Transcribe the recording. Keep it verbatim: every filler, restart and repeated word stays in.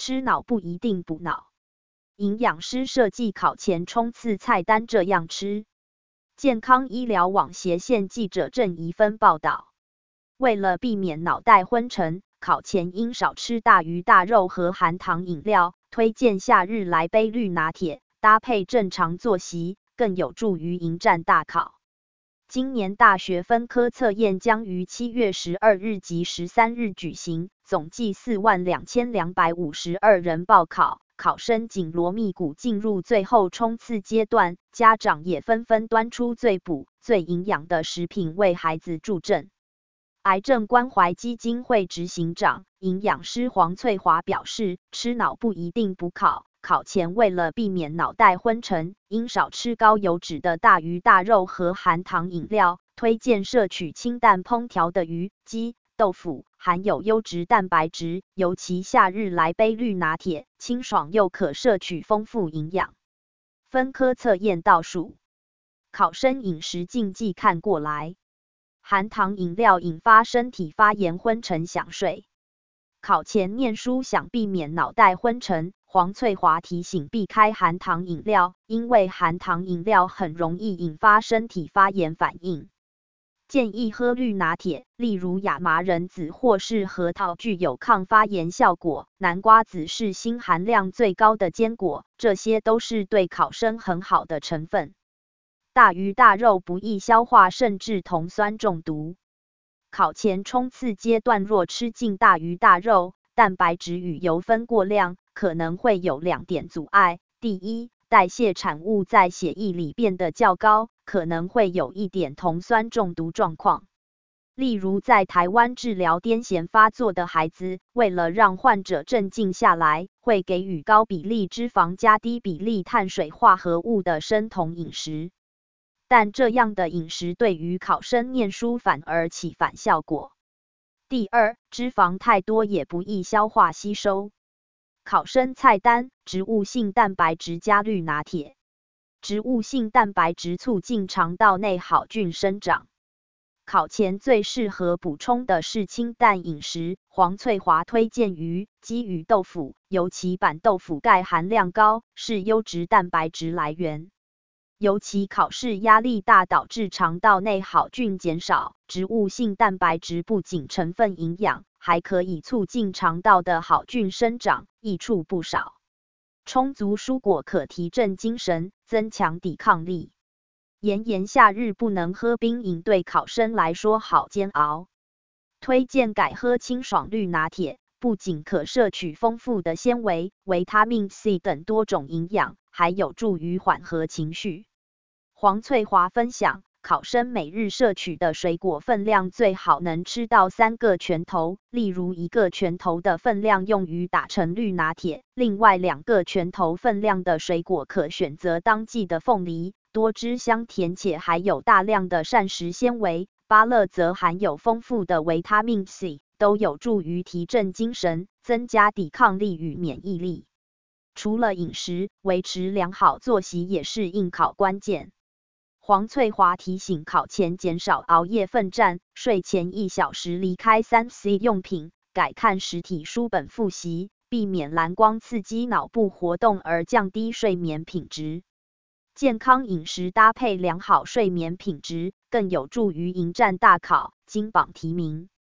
吃脑不一定补脑。营养师设计考前冲刺菜单这样吃。健康医疗网斜线记者郑怡芬报道，为了避免脑袋昏沉，考前应少吃大鱼大肉和含糖饮料，推荐夏日来杯绿拿铁，搭配正常作息，更有助于迎战大考。今年大学分科测验将于七月十二日及十三日举行，总计四万两千两百五十二人报考，考生紧锣密鼓进入最后冲刺阶段，家长也纷纷端出最补、最营养的食品为孩子助阵。癌症关怀基金会执行长、营养师黄翠华表示，吃脑不一定补考，考前为了避免脑袋昏沉，应少吃高油脂的大鱼大肉和含糖饮料，推荐摄取清淡烹调的鱼、鸡、豆腐，含有优质蛋白质，尤其夏日来杯绿拿铁，清爽又可摄取丰富营养。分科测验倒数，考生饮食禁忌看过来。含糖饮料引发身体发炎昏沉想睡。考前念书想避免脑袋昏沉，黄翠华提醒避开含糖饮料，因为含糖饮料很容易引发身体发炎反应。建议喝绿拿铁，例如亚麻仁籽或是核桃具有抗发炎效果，南瓜子是锌含量最高的坚果，这些都是对考生很好的成分。大鱼大肉不易消化，甚至酮酸中毒。考前冲刺阶段若吃进大鱼大肉，蛋白质与油分过量，可能会有两点阻碍。第一，代谢产物在血液里变得较高，可能会有一点酮酸中毒状况。例如在台湾治疗癫痫发作的孩子，为了让患者镇静下来，会给予高比例脂肪加低比例碳水化合物的生酮饮食。但这样的饮食对于考生念书反而起反效果。第二，脂肪太多也不易消化吸收。考生菜单：植物性蛋白质加绿拿铁。植物性蛋白质促进肠道内好菌生长。考前最适合补充的是清淡饮食，黄翠华推荐鱼、鸡与豆腐，尤其板豆腐钙含量高，是优质蛋白质来源。尤其考试压力大导致肠道内好菌减少，植物性蛋白质不仅成分营养，还可以促进肠道的好菌生长，益处不少。充足蔬果可提振精神，增强抵抗力。炎炎夏日不能喝冰饮，对考生来说好煎熬。推荐改喝清爽绿拿铁，不仅可摄取丰富的纤维、维他命 C 等多种营养，还有助于缓和情绪。黄翠华分享，考生每日摄取的水果分量最好能吃到三个拳头，例如一个拳头的分量用于打成绿拿铁，另外两个拳头分量的水果可选择当季的凤梨，多汁香甜且还有大量的膳食纤维，芭乐则含有丰富的维他命 C， 都有助于提振精神，增加抵抗力与免疫力。除了饮食，维持良好作息也是应考关键。黄翠华提醒考前减少熬夜奋战，睡前一小时离开 三 C 用品，改看实体书本复习，避免蓝光刺激脑部活动而降低睡眠品质。健康饮食搭配良好睡眠品质，更有助于迎战大考，金榜题名。